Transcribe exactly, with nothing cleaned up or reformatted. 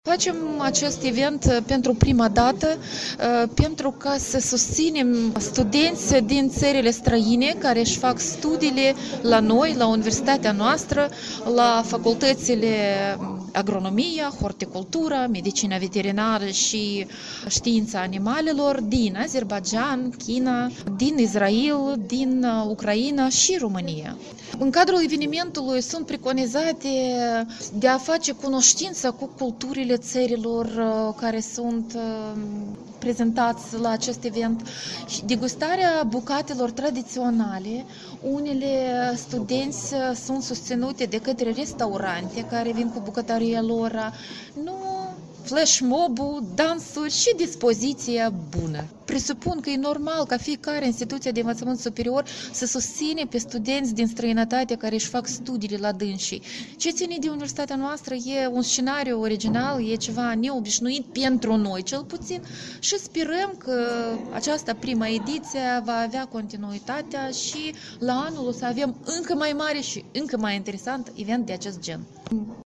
Facem acest event pentru prima dată pentru ca să susținem studenți din țările străine care își fac studiile la noi, la universitatea noastră, la facultățile agronomia, horticultura, medicina veterinară și știința animalelor din Azerbaijan, China, din Israel, din Ucraina și România. În cadrul evenimentului sunt preconizate de a face cunoștință cu culturile țărilor care sunt prezentați la acest event și degustarea bucatelor tradiționale. Unele studenți sunt susținute de către restaurante care vin cu bucătăria lor. Nu flash mob-ul, dansuri și dispoziția bună. Presupun că e normal ca fiecare instituție de învățământ superior să susține pe studenți din străinătate care își fac studiile la dânsii. Ce ține de universitatea noastră e un scenariu original, e ceva neobișnuit pentru noi, cel puțin, și sperăm că această prima ediție va avea continuitatea și la anul o să avem încă mai mare și încă mai interesant event de acest gen.